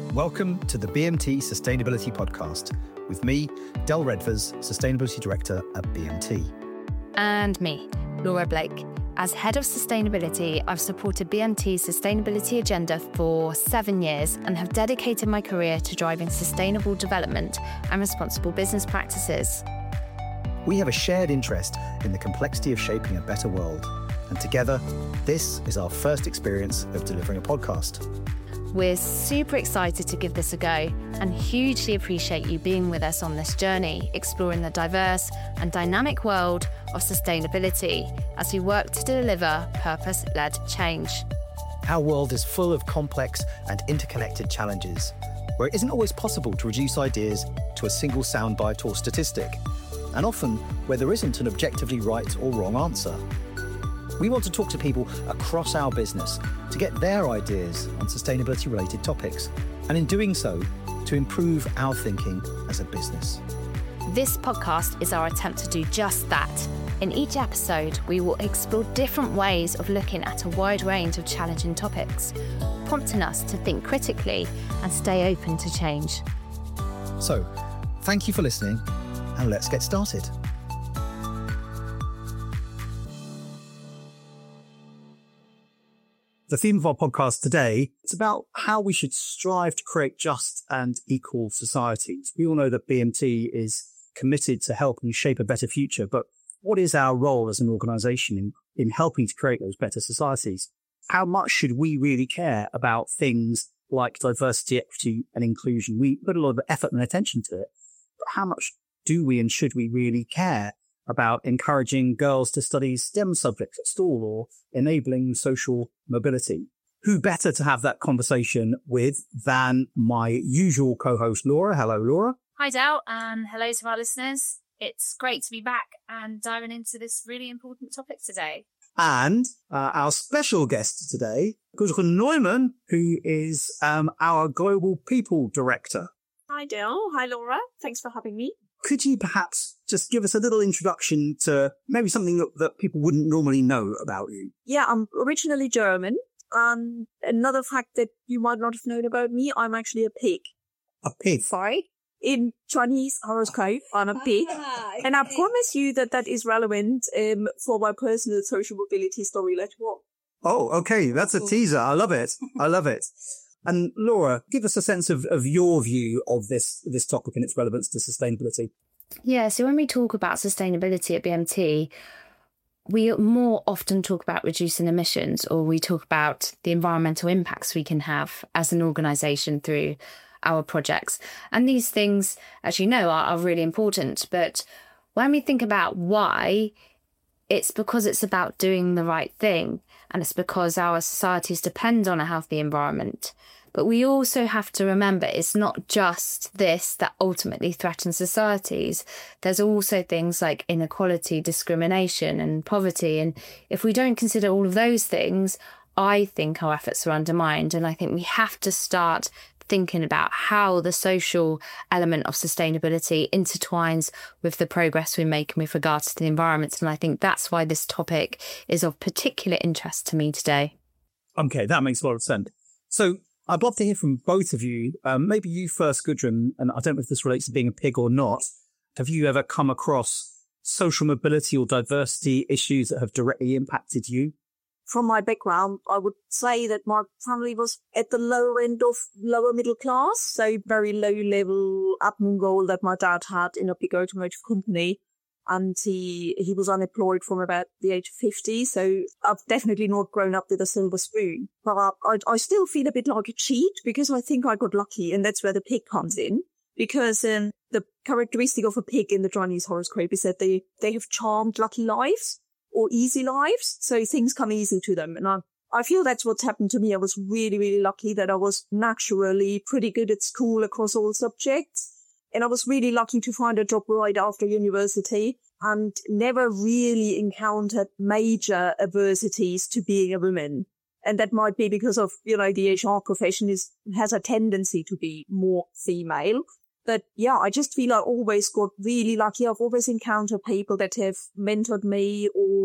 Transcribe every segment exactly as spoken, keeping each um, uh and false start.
Welcome to the B M T Sustainability Podcast with me, Del Redvers, Sustainability Director at B M T. And me, Laura Blake. As Head of Sustainability, I've supported B M T's sustainability agenda for seven years and have dedicated my career to driving sustainable development and responsible business practices. We have a shared interest in the complexity of shaping a better world. And together, this is our first experience of delivering a podcast. We're super excited to give this a go and hugely appreciate you being with us on this journey, exploring the diverse and dynamic world of sustainability as we work to deliver purpose-led change. Our world is full of complex and interconnected challenges, where it isn't always possible to reduce ideas to a single soundbite or statistic, and often where there isn't an objectively right or wrong answer. We want to talk to people across our business to get their ideas on sustainability-related topics, and in doing so, to improve our thinking as a business. This podcast is our attempt to do just that. In each episode, we will explore different ways of looking at a wide range of challenging topics, prompting us to think critically and stay open to change. So, thank you for listening, and let's get started. The theme of our podcast today is about how we should strive to create just and equal societies. We all know that B M T is committed to helping shape a better future, but what is our role as an organisation in, in helping to create those better societies? How much should we really care about things like diversity, equity and inclusion? We put a lot of effort and attention to it, but how much do we and should we really care about encouraging girls to study STEM subjects at school or enabling social mobility? Who better to have that conversation with than my usual co-host, Laura? Hello, Laura. Hi, Del, and hello to our listeners. It's great to be back and diving into this really important topic today. And uh, our special guest today, Gudrun Neumann, who is um, our Global People Director. Hi, Del. Hi, Laura. Thanks for having me. Could you perhaps just give us a little introduction to maybe something that, that people wouldn't normally know about you? Yeah, I'm originally German. And another fact that you might not have known about me, I'm actually a pig. A pig? Sorry. In Chinese horoscope, I'm a pig. And I promise you that that is relevant um, for my personal social mobility story later on. Oh, okay. That's a teaser. I love it. I love it. And Laura, give us a sense of, of your view of this this topic and its relevance to sustainability. Yeah, so when we talk about sustainability at B M T, we more often talk about reducing emissions, or we talk about the environmental impacts we can have as an organisation through our projects. And these things, as you know, are, are really important. But when we think about why, it's because it's about doing the right thing. And it's because our societies depend on a healthy environment. But we also have to remember it's not just this that ultimately threatens societies. There's also things like inequality, discrimination and poverty. And if we don't consider all of those things, I think our efforts are undermined. And I think we have to start thinking about how the social element of sustainability intertwines with the progress we make with regards to the environment. And I think that's why this topic is of particular interest to me today. Okay, that makes a lot of sense. So I'd love to hear from both of you. Um, maybe you first, Gudrun, and I don't know if this relates to being a pig or not. Have you ever come across social mobility or diversity issues that have directly impacted you? From my background, I would say that my family was at the lower end of lower middle class, so very low level admin role that my dad had in a big automotive company. And he, he was unemployed from about the age of fifty. So I've definitely not grown up with a silver spoon, but I, I still feel a bit like a cheat because I think I got lucky, and that's where the pig comes in. Because um, the characteristic of a pig in the Chinese horoscope is that they, they have charmed, lucky lives. Or easy lives, so things come easy to them. And I, I feel that's what's happened to me. I was really, really lucky that I was naturally pretty good at school across all subjects. And I was really lucky to find a job right after university and never really encountered major adversities to being a woman. And that might be because of, you know, the H R profession is has a tendency to be more female. But yeah, I just feel I always got really lucky. I've always encountered people that have mentored me or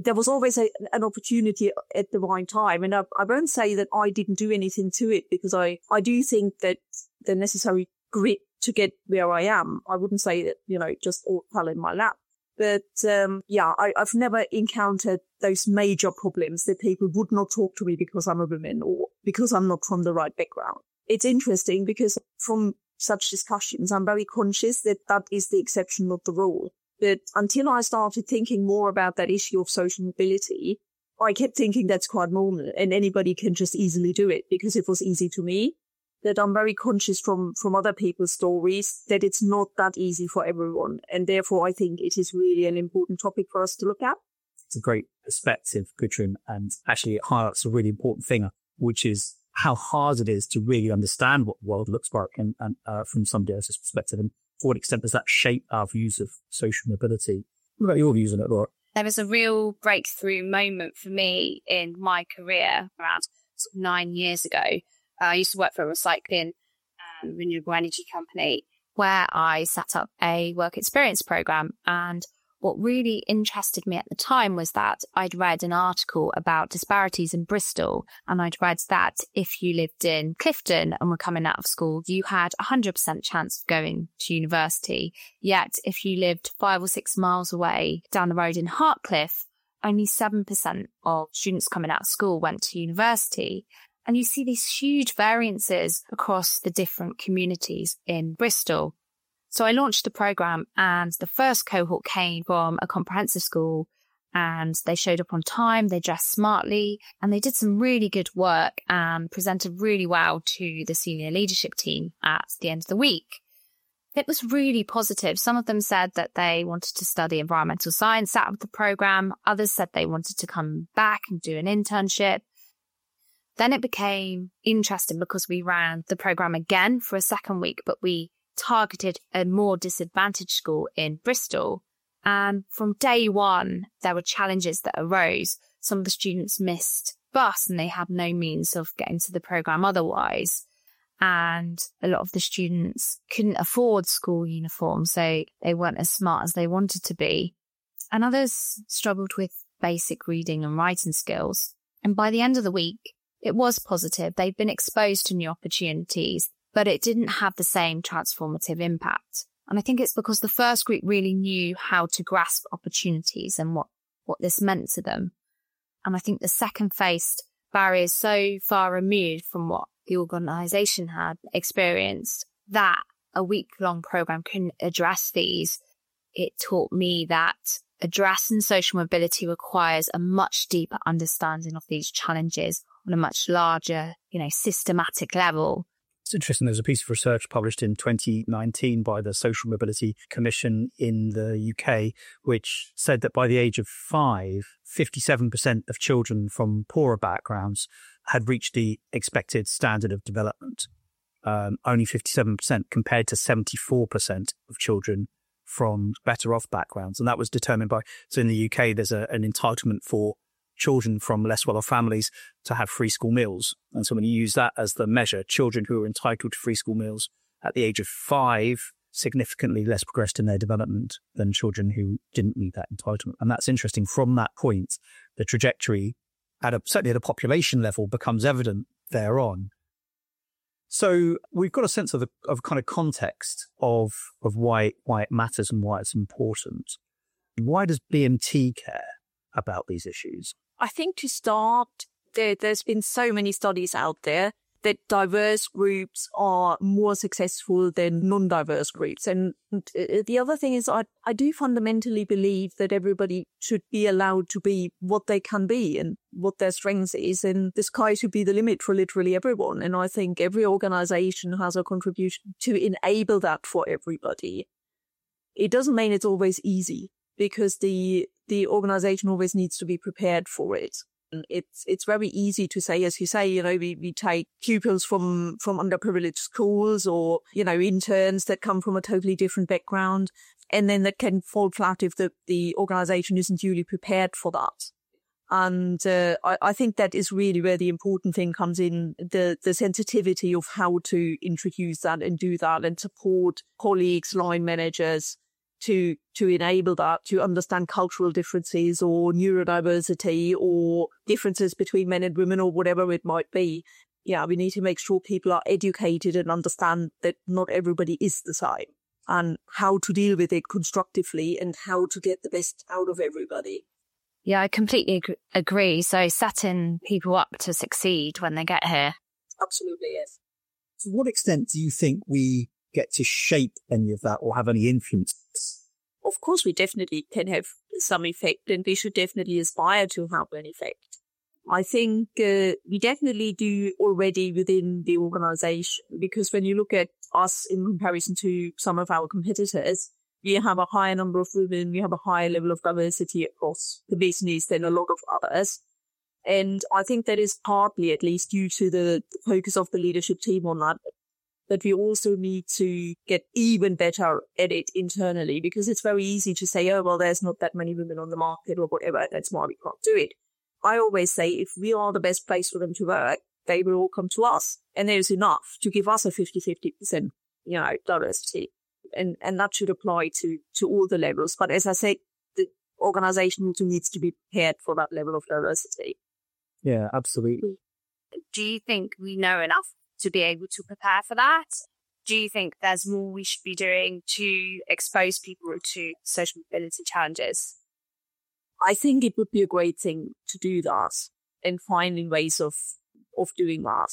there was always a, an opportunity at the right time. And I, I won't say that I didn't do anything to it, because I, I do think that the necessary grit to get where I am, I wouldn't say that, you know, just all fell in my lap. But um, yeah, I, I've never encountered those major problems that people would not talk to me because I'm a woman or because I'm not from the right background. It's interesting because from such discussions, I'm very conscious that that is the exception, not the rule. But until I started thinking more about that issue of social mobility, I kept thinking that's quite normal and anybody can just easily do it because it was easy to me. That I'm very conscious from, from other people's stories that it's not that easy for everyone. And therefore, I think it is really an important topic for us to look at. It's a great perspective, Gudrun, and actually it highlights a really important thing, which is how hard it is to really understand what the world looks like and, and uh, from somebody else's perspective. And to what extent does that shape our views of social mobility? What about your views on it, Laura? There was a real breakthrough moment for me in my career around sort of nine years ago. Uh, I used to work for a recycling and renewable energy company where I set up a work experience program. And what really interested me at the time was that I'd read an article about disparities in Bristol. And I'd read that if you lived in Clifton and were coming out of school, you had a one hundred percent chance of going to university. Yet if you lived five or six miles away down the road in Hartcliffe, only seven percent of students coming out of school went to university. And you see these huge variances across the different communities in Bristol. So I launched the program and the first cohort came from a comprehensive school and they showed up on time, they dressed smartly and they did some really good work and presented really well to the senior leadership team at the end of the week. It was really positive. Some of them said that they wanted to study environmental science out of the program. Others said they wanted to come back and do an internship. Then it became interesting because we ran the program again for a second week, but we targeted a more disadvantaged school in Bristol. And from day one, there were challenges that arose. Some of the students missed bus and they had no means of getting to the program otherwise. And a lot of the students couldn't afford school uniforms, so they weren't as smart as they wanted to be. And others struggled with basic reading and writing skills. And by the end of the week, it was positive. They'd been exposed to new opportunities, but it didn't have the same transformative impact. And I think it's because the first group really knew how to grasp opportunities and what, what this meant to them. And I think the second faced barriers so far removed from what the organisation had experienced that a week-long programme couldn't address these. It taught me that addressing social mobility requires a much deeper understanding of these challenges on a much larger, you know, systematic level. It's interesting. There was a piece of research published in twenty nineteen by the Social Mobility Commission in the U K, which said that by the age of five, fifty-seven percent of children from poorer backgrounds had reached the expected standard of development. Um, only fifty-seven percent compared to seventy-four percent of children from better off backgrounds. And that was determined by, so in the U K, there's a, an entitlement for children from less well-off families to have free school meals. And so when you use that as the measure, children who are entitled to free school meals at the age of five significantly less progressed in their development than children who didn't meet that entitlement. And that's interesting. From that point, the trajectory, at a, certainly at a population level, becomes evident thereon. So we've got a sense of the of kind of context of of why why it matters and why it's important. Why does B M T care about these issues? I think to start, there, there's been so many studies out there that diverse groups are more successful than non-diverse groups. And the other thing is I, I do fundamentally believe that everybody should be allowed to be what they can be and what their strengths is. And the sky should be the limit for literally everyone. And I think every organization has a contribution to enable that for everybody. It doesn't mean it's always easy because the the organization always needs to be prepared for it. It's it's very easy to say, as you say, you know, we, we take pupils from, from underprivileged schools or, you know, interns that come from a totally different background. And then that can fall flat if the, the organization isn't duly prepared for that. And uh, I, I think that is really where the important thing comes in, the, the sensitivity of how to introduce that and do that and support colleagues, line managers to to enable that, to understand cultural differences or neurodiversity or differences between men and women or whatever it might be. Yeah, we need to make sure people are educated and understand that not everybody is the same, and how to deal with it constructively and how to get the best out of everybody. Yeah, I completely ag- agree. So setting people up to succeed when they get here. Absolutely, yes. To what extent do you think we get to shape any of that or have any influence? Of course, we definitely can have some effect, and we should definitely aspire to have an effect. I think uh, we definitely do already within the organization, because when you look at us in comparison to some of our competitors, we have a higher number of women, we have a higher level of diversity across the business than a lot of others. And I think that is partly, at least, due to the focus of the leadership team on that, that we also need to get even better at it internally, because it's very easy to say, oh, well, there's not that many women on the market or whatever, that's why we can't do it. I always say, if we are the best place for them to work, they will all come to us. And there's enough to give us a fifty-fifty percent, you know, diversity. And, and that should apply to, to all the levels. But as I said, the organization also needs to be prepared for that level of diversity. Yeah, absolutely. Do you think we know enough to be able to prepare for that? Do you think there's more we should be doing to expose people to social mobility challenges? I think it would be a great thing to do that and finding ways of, of doing that.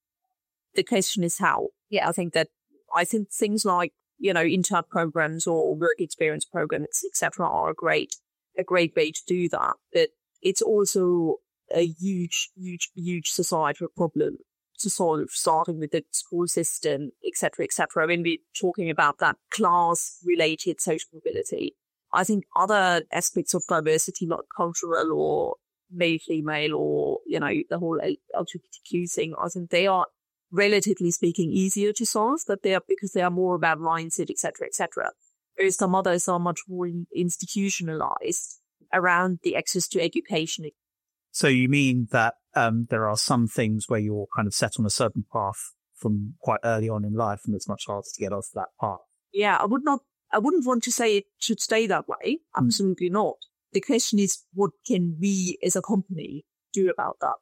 The question is how. Yeah, I think that, I think things like, you know, intern programs or work experience programs, et cetera, are a great, a great way to do that. But it's also a huge, huge, huge societal problem to solve, starting with the school system, et cetera, et cetera. When we're talking about that class-related social mobility, I think other aspects of diversity, like cultural or male, female, or, you know, the whole L G B T Q thing, I think they are, relatively speaking, easier to solve, that they are, because they are more about mindset, et cetera, et cetera. Whereas some others are much more institutionalized around the access to education. So you mean that um, there are some things where you're kind of set on a certain path from quite early on in life, and it's much harder to get off that path? Yeah, I would not, I wouldn't want to say it should stay that way. Absolutely mm. not. The question is, what can we as a company do about that?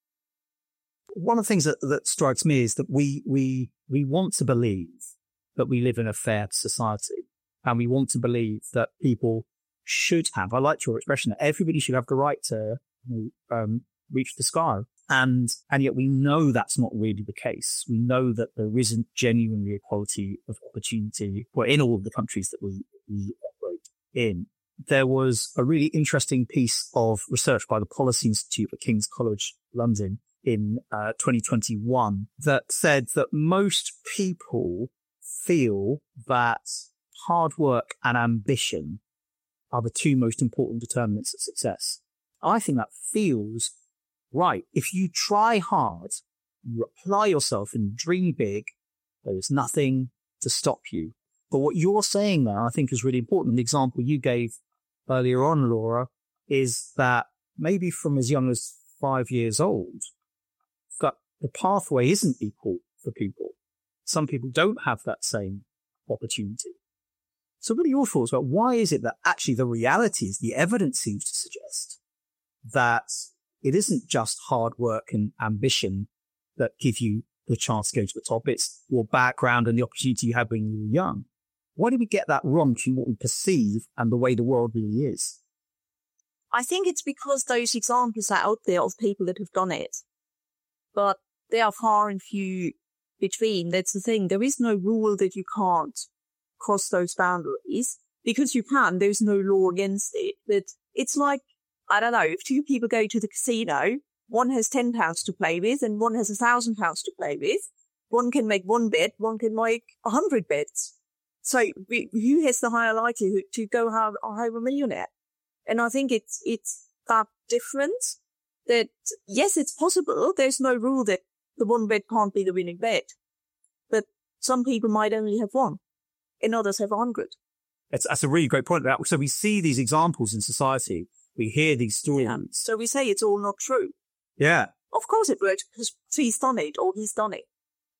One of the things that, that strikes me is that we, we, we want to believe that we live in a fair society, and we want to believe that people should have, I like your expression, that everybody should have the right to um, reach the sky. And, and yet we know that's not really the case. We know that there isn't genuinely equality of opportunity, well, in all of the countries that we, we operate in. There was a really interesting piece of research by the Policy Institute at King's College London in uh, twenty twenty-one that said that most people feel that hard work and ambition are the two most important determinants of success. I think that feels right. If you try hard, you apply yourself and dream big, there's nothing to stop you. But what you're saying there, I think, is really important. The example you gave earlier on, Laura, is that maybe from as young as five years old, that the pathway isn't equal for people. Some people don't have that same opportunity. So what are your thoughts about why is it that actually the reality is, the evidence seems to suggest that it isn't just hard work and ambition that give you the chance to go to the top. It's your background and the opportunity you had when you were young. Why do we get that wrong between what we perceive and the way the world really is? I think it's because those examples are out there of people that have done it, but they are far and few between. That's the thing. There is no rule that you can't cross those boundaries, because you can. There's no law against it. But it's like, I don't know, if two people go to the casino, one has ten pounds to play with and one has a thousand pounds to play with. One can make one bet, one can make a hundred bets. So who has the higher likelihood to go have a home a millionaire? And I think it's, it's that difference that, yes, it's possible. There's no rule that the one bet can't be the winning bet, but some people might only have one and others have a hundred. It's, that's a really great point. So we see these examples in society. We hear these stories. Yeah. So we say it's all not true. Yeah. Of course it worked because she's done it or he's done it.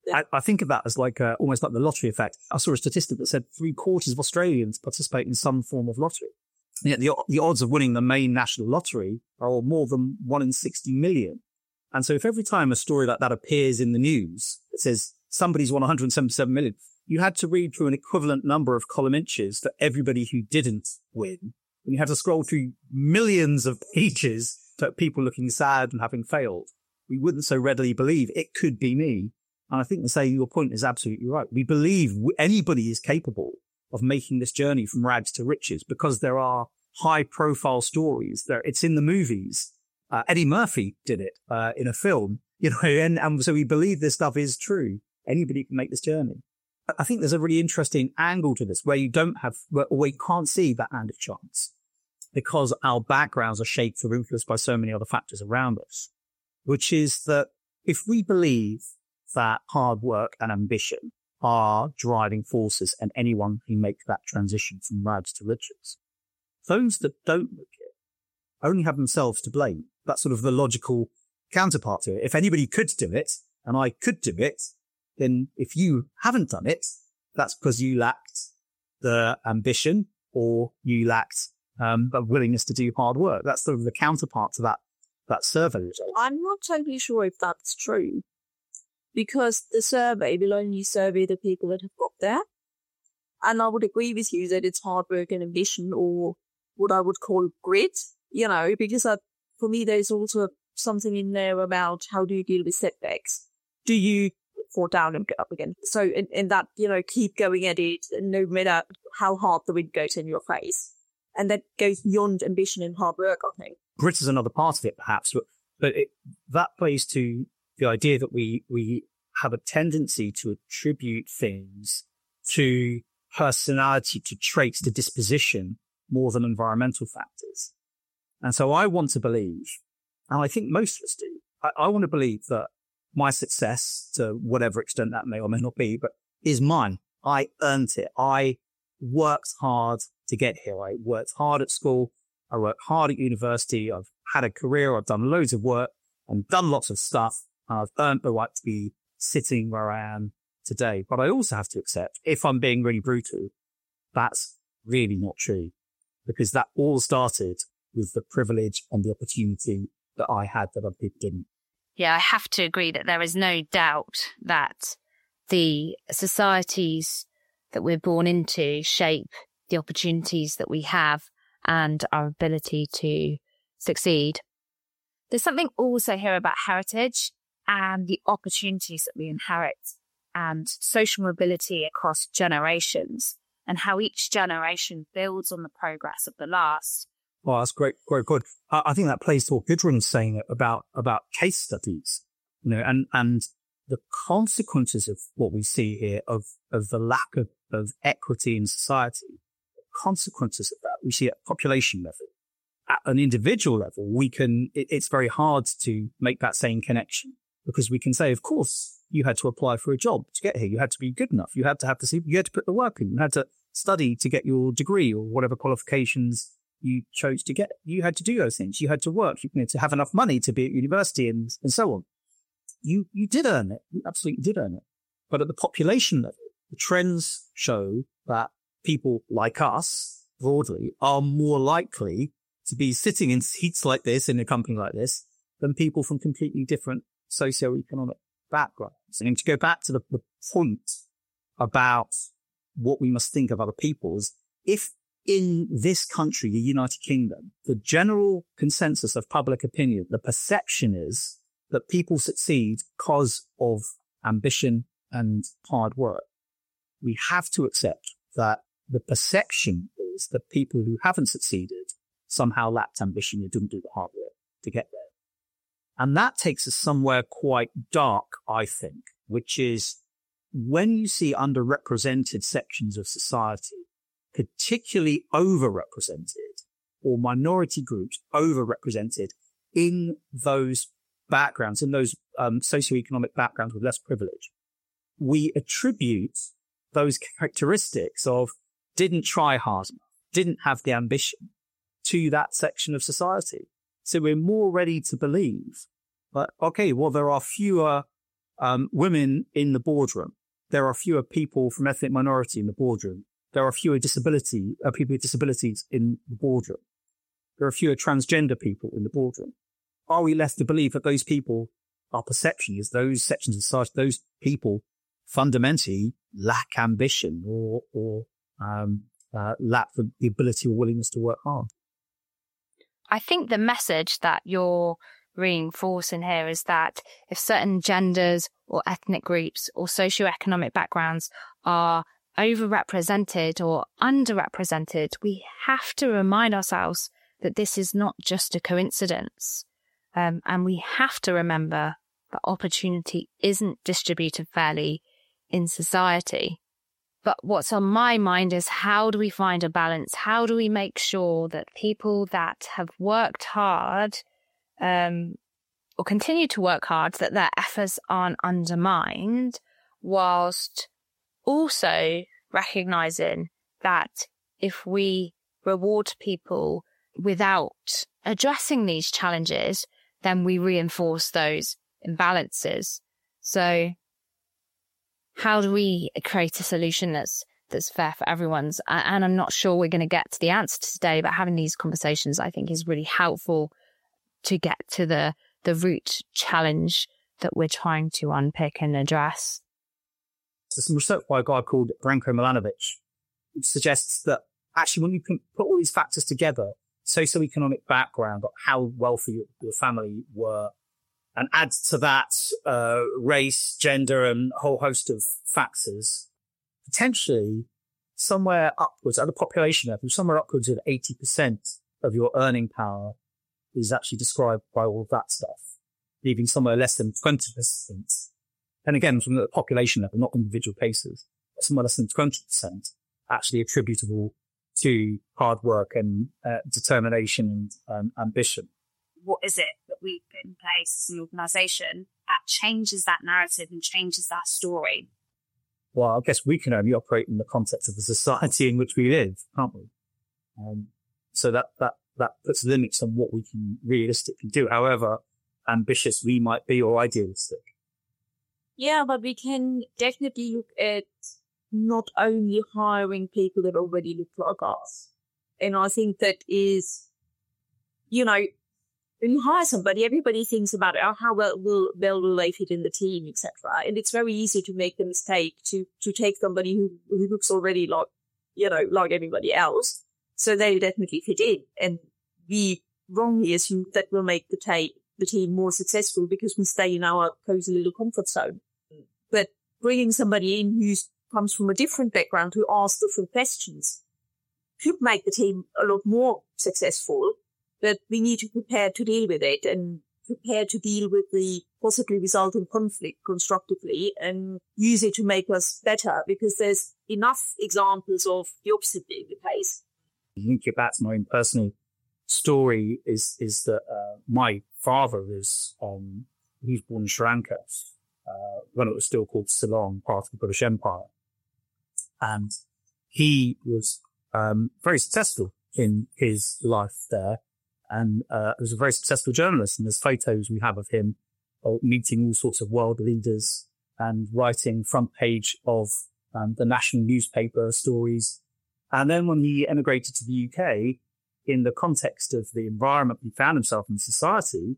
I, I think of that as like uh, almost like the lottery effect. I saw a statistic that said three quarters of Australians participate in some form of lottery. And yet the, the odds of winning the main national lottery are more than one in sixty million. And so if every time a story like that appears in the news, it says somebody's won one hundred seventy-seven million, you had to read through an equivalent number of column inches for everybody who didn't win. And you had to scroll through millions of pages to people looking sad and having failed. We wouldn't so readily believe it could be me. And I think to say your point is absolutely right. We believe anybody is capable of making this journey from rags to riches because there are high profile stories there. It's in the movies. Uh, Eddie Murphy did it, uh, in a film, you know, and, and so we believe this stuff is true. Anybody can make this journey. I think there's a really interesting angle to this where you don't have, where we can't see that hand of chance because our backgrounds are shaped or influenced by so many other factors around us, which is that if we believe that hard work and ambition are driving forces and anyone can make that transition from rags to riches, those that don't look it only have themselves to blame. That's sort of the logical counterpart to it. If anybody could do it and I could do it, then if you haven't done it, that's because you lacked the ambition or you lacked um, the willingness to do hard work. That's sort of the counterpart to that, that survey result. I'm not totally sure if that's true because the survey will only survey the people that have got there. And I would agree with you that it's hard work and ambition or what I would call grit, you know, because I, for me, there's also something in there about how do you deal with setbacks? Do you fall down and get up again? So in, in that, you know, keep going at it, no matter how hard the wind goes in your face. And that goes beyond ambition and hard work, I think. Grit is another part of it, perhaps, but, but it, that plays to the idea that we, we have a tendency to attribute things to personality, to traits, to disposition, more than environmental factors. And so I want to believe, and I think most of us do, I, I want to believe that my success, to whatever extent that may or may not be, but is mine. I earned it. I worked hard to get here. I worked hard at school. I worked hard at university. I've had a career. I've done loads of work and done lots of stuff. I've earned the right to be sitting where I am today. But I also have to accept, if I'm being really brutal, that's really not true, because that all started with the privilege and the opportunity that I had that other people didn't. Yeah, I have to agree that there is no doubt that the societies that we're born into shape the opportunities that we have and our ability to succeed. There's something also here about heritage and the opportunities that we inherit and social mobility across generations and how each generation builds on the progress of the last. Well, that's great, great, good. I, I think that plays to what Gudrun's saying about, about case studies, you know, and, and the consequences of what we see here of, of the lack of, of equity in society, the consequences of that we see at population level. At an individual level, we can, it, it's very hard to make that same connection because we can say, of course, you had to apply for a job to get here. You had to be good enough. You had to have to, you had to put the work in. You had to study to get your degree or whatever qualifications you chose to get. You had to do those things. You had to work, you know, to have enough money to be at university and, and so on. You, you did earn it. You absolutely did earn it. But at the population level, the trends show that people like us broadly are more likely to be sitting in seats like this in a company like this than people from completely different socioeconomic backgrounds. And to go back to the, the point about what we must think of other people's, if in this country, the United Kingdom, the general consensus of public opinion, the perception is that people succeed because of ambition and hard work, we have to accept that the perception is that people who haven't succeeded somehow lacked ambition and didn't do the hard work to get there. And that takes us somewhere quite dark, I think, which is when you see underrepresented sections of society, particularly overrepresented, or minority groups overrepresented in those backgrounds, in those um, socioeconomic backgrounds with less privilege, we attribute those characteristics of didn't try hard enough, didn't have the ambition to that section of society. So we're more ready to believe that, okay, well, there are fewer um, women in the boardroom. There are fewer people from ethnic minority in the boardroom. There are fewer disability, uh, people with disabilities in the boardroom. There are fewer transgender people in the boardroom. Are we left to believe that those people, our perception is those sections of society, those people fundamentally lack ambition or, or, um, uh, lack the, the ability or willingness to work hard? I think the message that you're reinforcing here is that if certain genders or ethnic groups or socioeconomic backgrounds are overrepresented or underrepresented, we have to remind ourselves that this is not just a coincidence. Um, and we have to remember that opportunity isn't distributed fairly in society. But what's on my mind is, how do we find a balance? How do we make sure that people that have worked hard um, or continue to work hard, that their efforts aren't undermined, whilst also recognizing that if we reward people without addressing these challenges, then we reinforce those imbalances. So how do we create a solution that's that's fair for everyone's? And I'm not sure we're going to get to the answer today, but having these conversations, I think, is really helpful to get to the the root challenge that we're trying to unpick and address. There's some research by a guy called Branko Milanovic, which suggests that actually when you can put all these factors together, socioeconomic background, how wealthy your family were, and add to that uh, race, gender, and a whole host of factors, potentially somewhere upwards, at a population level, somewhere upwards of eighty percent of your earning power is actually described by all of that stuff, leaving somewhere less than twenty percent. And again, from the population level, not individual cases, but somewhere less than twenty percent actually attributable to hard work and uh, determination and um, ambition. What is it that we put in place as an organisation that changes that narrative and changes that story? Well, I guess we can only operate in the context of the society in which we live, can't we? Um, so that, that, that puts limits on what we can realistically do, however ambitious we might be or idealistic. Yeah, but we can definitely look at not only hiring people that already look like us. And I think that is, you know, when you hire somebody, everybody thinks about oh, how well will, well will they fit in the team, et cetera. And it's very easy to make the mistake to, to take somebody who, who looks already like, you know, like everybody else. So they definitely fit in. And we wrongly assume that will make the, ta- the team more successful because we stay in our cozy little comfort zone. But bringing somebody in who comes from a different background, who asks different questions, could make the team a lot more successful. But we need to prepare to deal with it and prepare to deal with the possibly resulting conflict constructively and use it to make us better, because there's enough examples of the opposite being the case. Link it back to my own personal story is, is that, uh, my father is, um, he was born in Sri Lanka, uh, when it was still called Ceylon, part of the British Empire. And he was, um, very successful in his life there. And, uh, was a very successful journalist. And there's photos we have of him meeting all sorts of world leaders and writing front page of, um, the national newspaper stories. And then when he emigrated to the U K, in the context of the environment he found himself in society,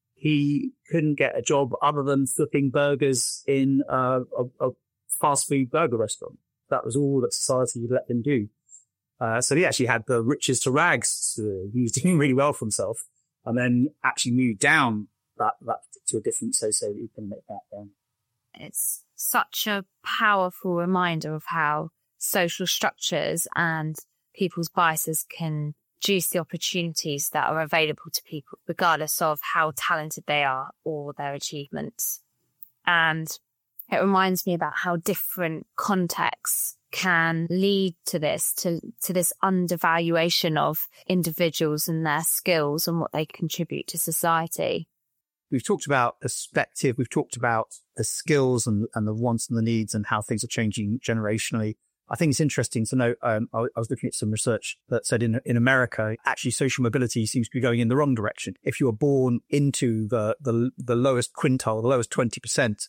he couldn't get a job other than flipping burgers in uh, a, a fast food burger restaurant. That was all that society let him do. Uh, so he actually had the riches to rags. He was doing really well for himself, and then actually moved down that, that to a different socio-economic background. It's such a powerful reminder of how social structures and people's biases can reduce the opportunities that are available to people, regardless of how talented they are or their achievements. And it reminds me about how different contexts can lead to this, to, to this undervaluation of individuals and their skills and what they contribute to society. We've talked about perspective. We've talked about the skills and, and the wants and the needs and how things are changing generationally. I think it's interesting to note, um, I, I was looking at some research that said in, in America, actually social mobility seems to be going in the wrong direction. If you are born into the, the, the lowest quintile, the lowest twenty percent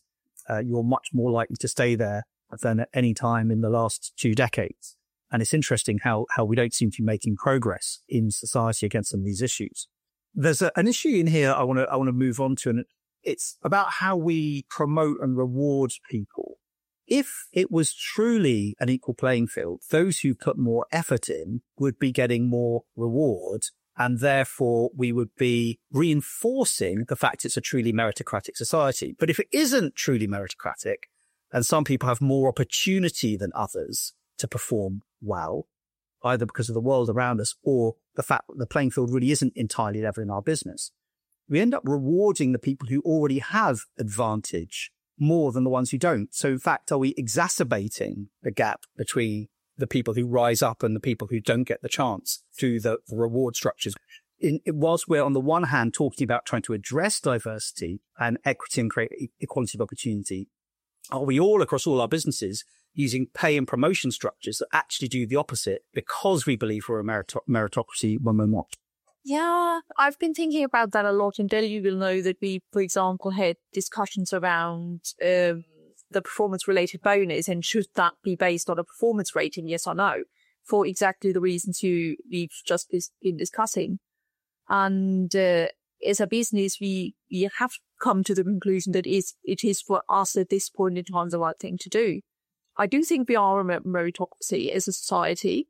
uh, you're much more likely to stay there than at any time in the last two decades. And it's interesting how, how we don't seem to be making progress in society against some of these issues. There's a, an issue in here I want to I want to move on to, and it's about how we promote and reward people. If it was truly an equal playing field, those who put more effort in would be getting more reward, and therefore we would be reinforcing the fact it's a truly meritocratic society. But if it isn't truly meritocratic, and some people have more opportunity than others to perform well, either because of the world around us or the fact that the playing field really isn't entirely level in our business, we end up rewarding the people who already have advantage more than the ones who don't. So in fact, are we exacerbating the gap between the people who rise up and the people who don't get the chance through the, the reward structures? In, whilst we're on the one hand talking about trying to address diversity and equity and create equality of opportunity, are we all across all our businesses using pay and promotion structures that actually do the opposite because we believe we're a merit- meritocracy when we're not? Yeah, I've been thinking about that a lot. And Del, you will know that we, for example, had discussions around um, the performance-related bonus, and should that be based on a performance rating, yes or no, for exactly the reasons you, we've just been discussing. And uh, as a business, we, we have come to the conclusion that is, it is for us at this point in time the right thing to do. I do think we are a meritocracy as a society.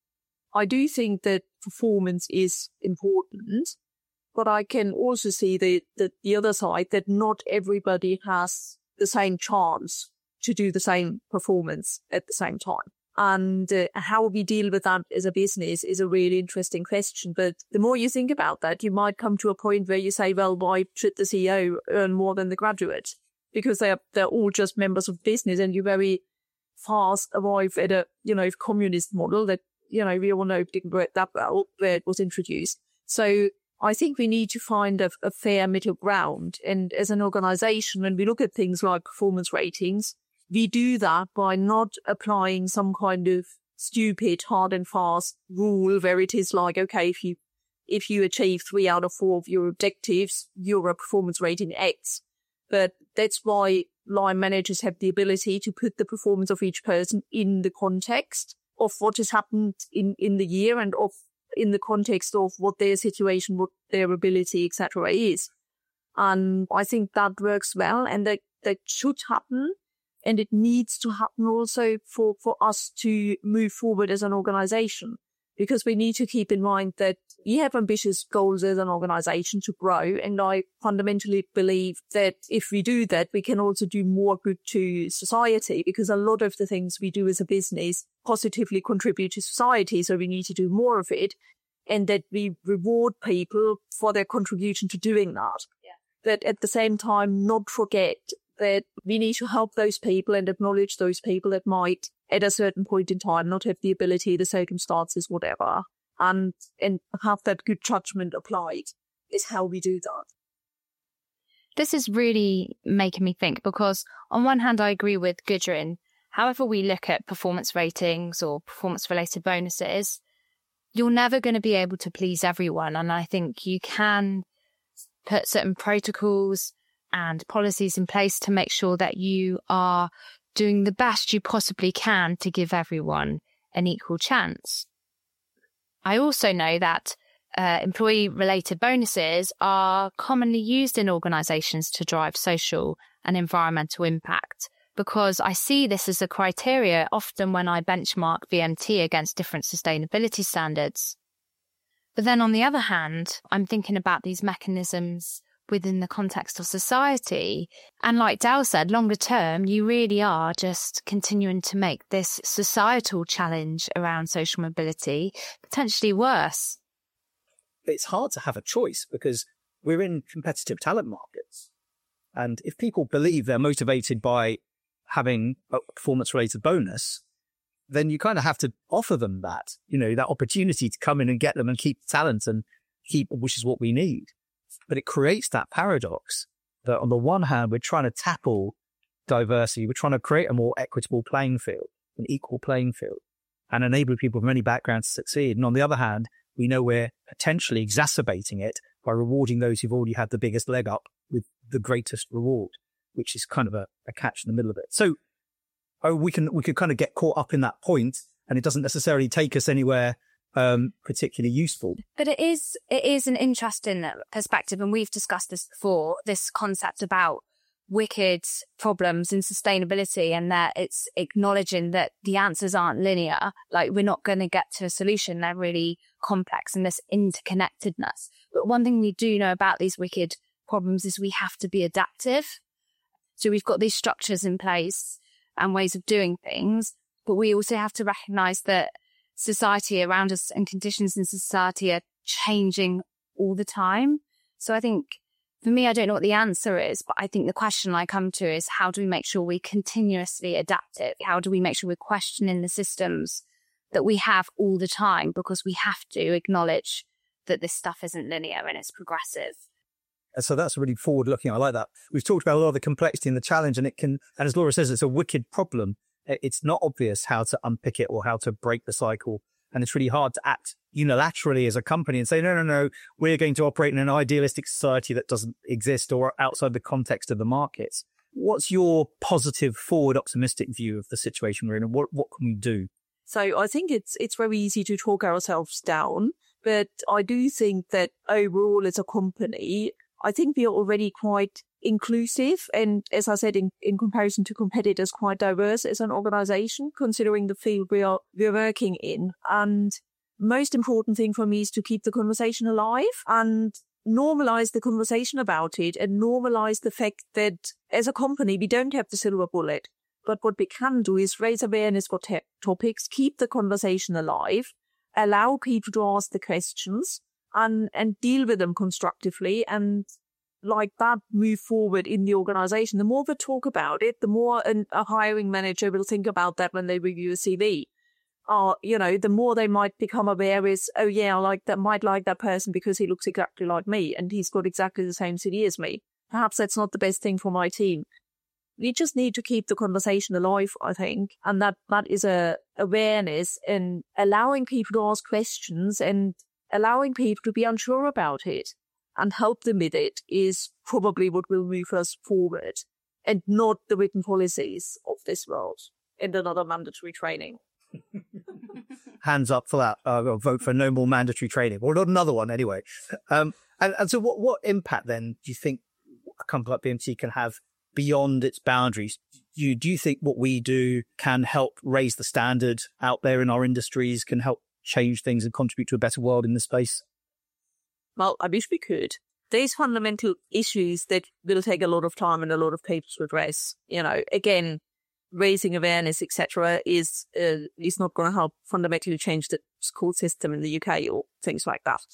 I do think that performance is important, but I can also see the, the, the other side, that not everybody has the same chance to do the same performance at the same time. And uh, how we deal with that as a business is a really interesting question. But the more you think about that, you might come to a point where you say, well, why should the C E O earn more than the graduate? Because they're, they're all just members of business, and you very fast arrive at a, you know, communist model that, you know, we all know didn't work that well where it was introduced. So I think we need to find a, a fair middle ground. And as an organization, when we look at things like performance ratings, we do that by not applying some kind of stupid, hard and fast rule where it is like, okay, if you, if you achieve three out of four of your objectives, you're a performance rating X. But that's why line managers have the ability to put the performance of each person in the context of what has happened in, in the year, and of in the context of what their situation, what their ability, et cetera is. And I think that works well, and that, that should happen. And it needs to happen also for, for us to move forward as an organization, because we need to keep in mind that we have ambitious goals as an organization to grow. And I fundamentally believe that if we do that, we can also do more good to society, because a lot of the things we do as a business positively contribute to society. So we need to do more of it, and that we reward people for their contribution to doing that. Yeah. But at the same time, not forget that we need to help those people and acknowledge those people that might, at a certain point in time, not have the ability, the circumstances, whatever, and and have that good judgment applied is how we do that. This is really making me think, because on one hand, I agree with Gudrun. However we look at performance ratings or performance-related bonuses, you're never going to be able to please everyone. And I think you can put certain protocols and policies in place to make sure that you are doing the best you possibly can to give everyone an equal chance. I also know that uh, employee-related bonuses are commonly used in organisations to drive social and environmental impact, because I see this as a criteria often when I benchmark B M T against different sustainability standards. But then on the other hand, I'm thinking about these mechanisms within the context of society. And like Del said, longer term, you really are just continuing to make this societal challenge around social mobility potentially worse. It's hard to have a choice, because we're in competitive talent markets. And if people believe they're motivated by having a performance-related bonus, then you kind of have to offer them that, you know, that opportunity to come in and get them and keep the talent and keep, which is what we need. But it creates that paradox that on the one hand, we're trying to tackle diversity. We're trying to create a more equitable playing field, an equal playing field, and enable people from any background to succeed. And on the other hand, we know we're potentially exacerbating it by rewarding those who've already had the biggest leg up with the greatest reward. which is kind of a, a catch in the middle of it. So oh, we can we could kind of get caught up in that point, and it doesn't necessarily take us anywhere um, particularly useful. But it is it is an interesting perspective, and we've discussed this before. This concept about wicked problems in sustainability, and that it's acknowledging that the answers aren't linear. Like, we're not going to get to a solution. They're really complex, and this interconnectedness. But one thing we do know about these wicked problems is we have to be adaptive. So we've got these structures in place and ways of doing things, but we also have to recognize that society around us and conditions in society are changing all the time. So I think, for me, I don't know what the answer is, but I think the question I come to is, how do we make sure we continuously adapt it? How do we make sure we're questioning the systems that we have all the time? Because we have to acknowledge that this stuff isn't linear and it's progressive. So that's really forward looking. I like that. We've talked about a lot of the complexity and the challenge, and it can, and as Laura says, it's a wicked problem. It's not obvious how to unpick it or how to break the cycle. And it's really hard to act unilaterally as a company and say, no, no, no, we're going to operate in an idealistic society that doesn't exist or outside the context of the markets. What's your positive, forward, optimistic view of the situation we're in, and what, what can we do? So I think it's it's very easy to talk ourselves down, but I do think that overall as a company, I think we are already quite inclusive and, as I said, in, in comparison to competitors, quite diverse as an organization, considering the field we are we're working in. And most important thing for me is to keep the conversation alive and normalize the conversation about it, and normalize the fact that as a company, we don't have the silver bullet. But what we can do is raise awareness for te- topics, keep the conversation alive, allow people to ask the questions, and, and deal with them constructively, and like that move forward in the organization. The more we talk about it, the more an, a hiring manager will think about that when they review a C V. Or, uh, you know, the more they might become aware is, oh yeah, I like that, might like that person because he looks exactly like me and he's got exactly the same C V as me. Perhaps that's not the best thing for my team. We just need to keep the conversation alive, I think. And that, that is a awareness and allowing people to ask questions and allowing people to be unsure about it and help them with it is probably what will move us forward, and not the written policies of this world and another mandatory training. Hands up for that. Uh, I'll vote for no more mandatory training, or not another one anyway. Um, and, and so what, what impact then do you think a company like B M T can have beyond its boundaries? You, do you think what we do can help raise the standard out there in our industries, can help change things and contribute to a better world in this space? Well, I wish we could. There's fundamental issues that will take a lot of time and a lot of people to address. You know, again, raising awareness, et cetera, is uh, is not going to help fundamentally change the school system in the U K or things like that.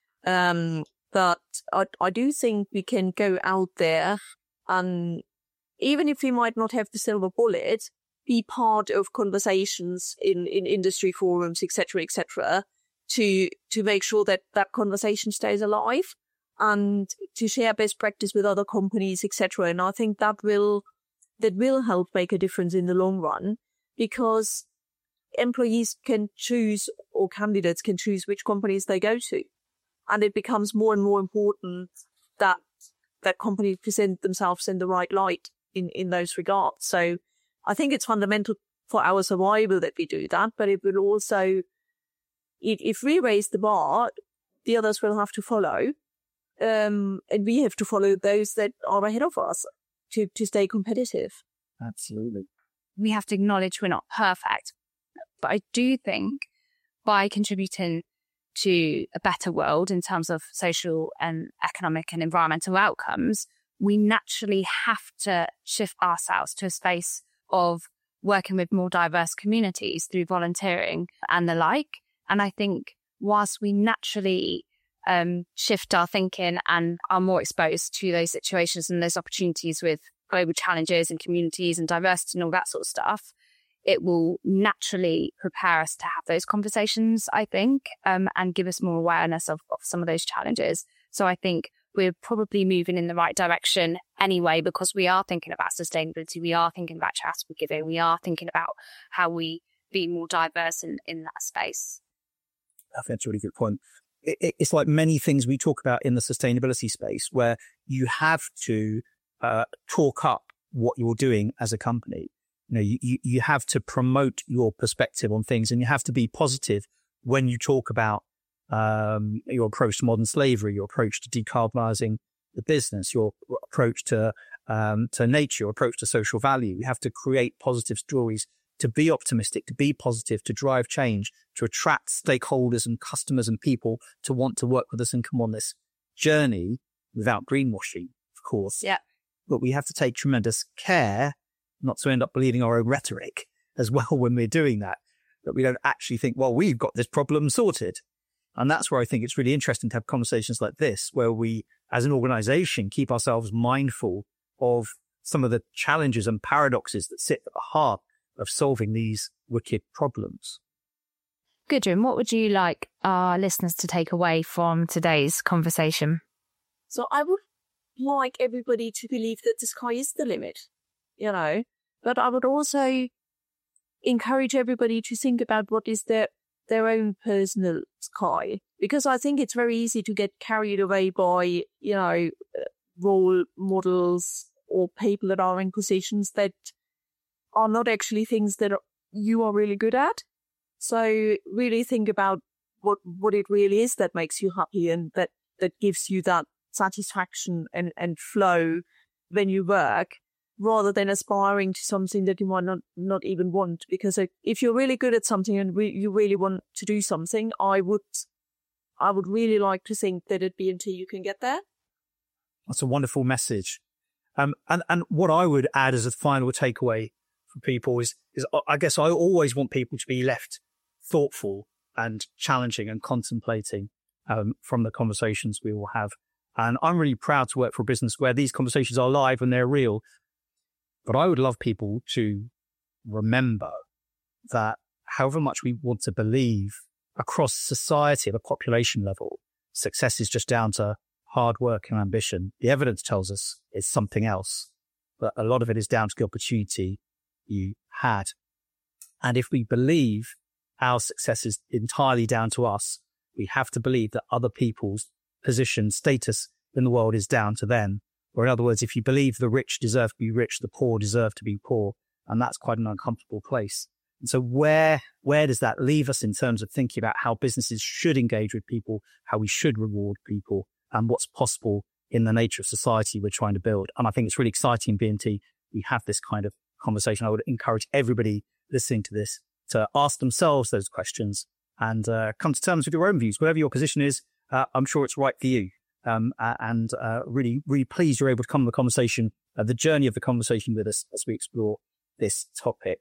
Um, but I, I do think we can go out there and, even if we might not have the silver bullet, be part of conversations in, in industry forums, et cetera, et cetera, to to make sure that that conversation stays alive and to share best practice with other companies, et cetera. And I think that will that will help make a difference in the long run, because employees can choose, or candidates can choose, which companies they go to. And it becomes more and more important that that companies present themselves in the right light in, in those regards. So I think it's fundamental for our survival that we do that, but it will also, if, if we raise the bar, the others will have to follow. Um, and we have to follow those that are ahead of us to, to stay competitive. Absolutely. We have to acknowledge we're not perfect. But I do think by contributing to a better world in terms of social and economic and environmental outcomes, we naturally have to shift ourselves to a space of working with more diverse communities through volunteering and the like. And I think whilst we naturally um, shift our thinking and are more exposed to those situations and those opportunities with global challenges and communities and diversity and all that sort of stuff, it will naturally prepare us to have those conversations, I think, um, and give us more awareness of, of some of those challenges. So I think we're probably moving in the right direction anyway, because we are thinking about sustainability, we are thinking about charitable giving, we are thinking about how we be more diverse in, in that space. I think that's a really good point. It, it, it's like many things we talk about in the sustainability space, where you have to uh, talk up what you're doing as a company. You know, you, you, you have to promote your perspective on things, and you have to be positive when you talk about um, your approach to modern slavery, your approach to decarbonizing the business, your approach to um, to nature, your approach to social value. You have to create positive stories to be optimistic, to be positive, to drive change, to attract stakeholders and customers and people to want to work with us and come on this journey without greenwashing, of course. Yeah. But we have to take tremendous care not to end up believing our own rhetoric as well when we're doing that, that we don't actually think, well, we've got this problem sorted. And that's where I think it's really interesting to have conversations like this, where we, as an organization, keep ourselves mindful of some of the challenges and paradoxes that sit at the heart of solving these wicked problems. Gudrun, what would you like our listeners to take away from today's conversation? So I would like everybody to believe that the sky is the limit, you know, but I would also encourage everybody to think about what is their, their own personal sky, because I think it's very easy to get carried away by, you know, role models or people that are in positions that are not actually things that are, you are really good at. So really think about what, what it really is that makes you happy and that, that gives you that satisfaction and, and flow when you work, rather than aspiring to something that you might not, not even want. Because if you're really good at something and re- you really want to do something, I would, I would really like to think that at B M T you can get there. That's a wonderful message. Um, and, and what I would add as a final takeaway for people is, is I guess I always want people to be left thoughtful and challenging and contemplating um, from the conversations we will have. And I'm really proud to work for a business where these conversations are live and they're real. But I would love people to remember that however much we want to believe across society at a population level, success is just down to hard work and ambition. The evidence tells us it's something else, but a lot of it is down to the opportunity you had. And if we believe our success is entirely down to us, we have to believe that other people's position, status in the world is down to them. Or in other words, if you believe the rich deserve to be rich, the poor deserve to be poor. And that's quite an uncomfortable place. And so where, where does that leave us in terms of thinking about how businesses should engage with people, how we should reward people, and what's possible in the nature of society we're trying to build? And I think it's really exciting in B M T. We have this kind of conversation. I would encourage everybody listening to this to ask themselves those questions and uh, come to terms with your own views. Whatever your position is, uh, I'm sure it's right for you. Um, and uh, really, really pleased you're able to come to the conversation, uh, the journey of the conversation with us as we explore this topic.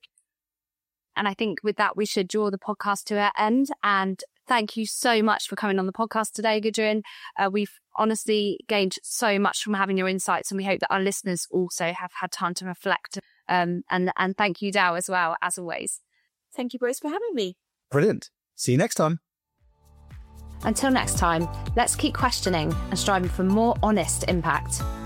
And I think with that, we should draw the podcast to our end. And thank you so much for coming on the podcast today, Gudrun. Uh, we've honestly gained so much from having your insights, and we hope that our listeners also have had time to reflect. Um, and, and thank you, Dow, as well, as always. Thank you both for having me. Brilliant. See you next time. Until next time, let's keep questioning and striving for more honest impact.